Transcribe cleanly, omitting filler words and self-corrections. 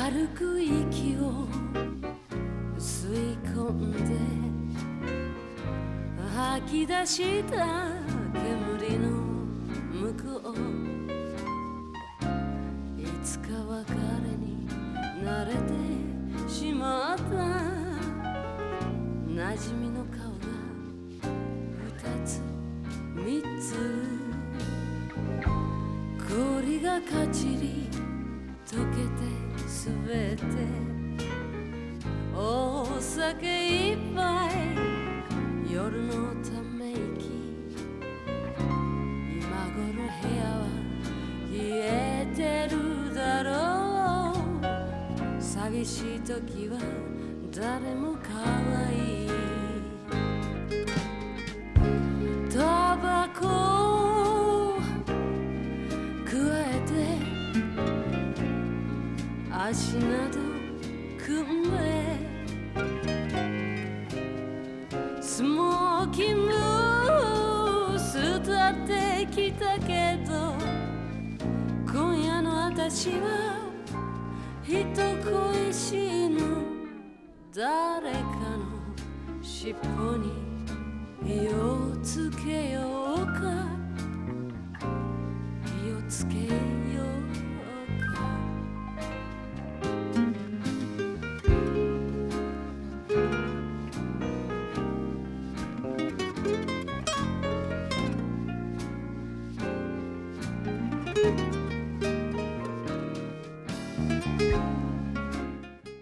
軽く息を吸い込んで吐き出した煙の向こう、いつか別れに慣れてしまった馴染みの顔が二つ三つ、氷がかちり溶けて滑ってお酒いっぱい夜のため息、今頃部屋は冷えてるだろう、寂しい時は誰も可愛い。タバコくわえて足など組んでスモーキングス歌ってきたけど、今夜の私は人恋しいの、誰かの尻尾に火をつけようか、火をつけよう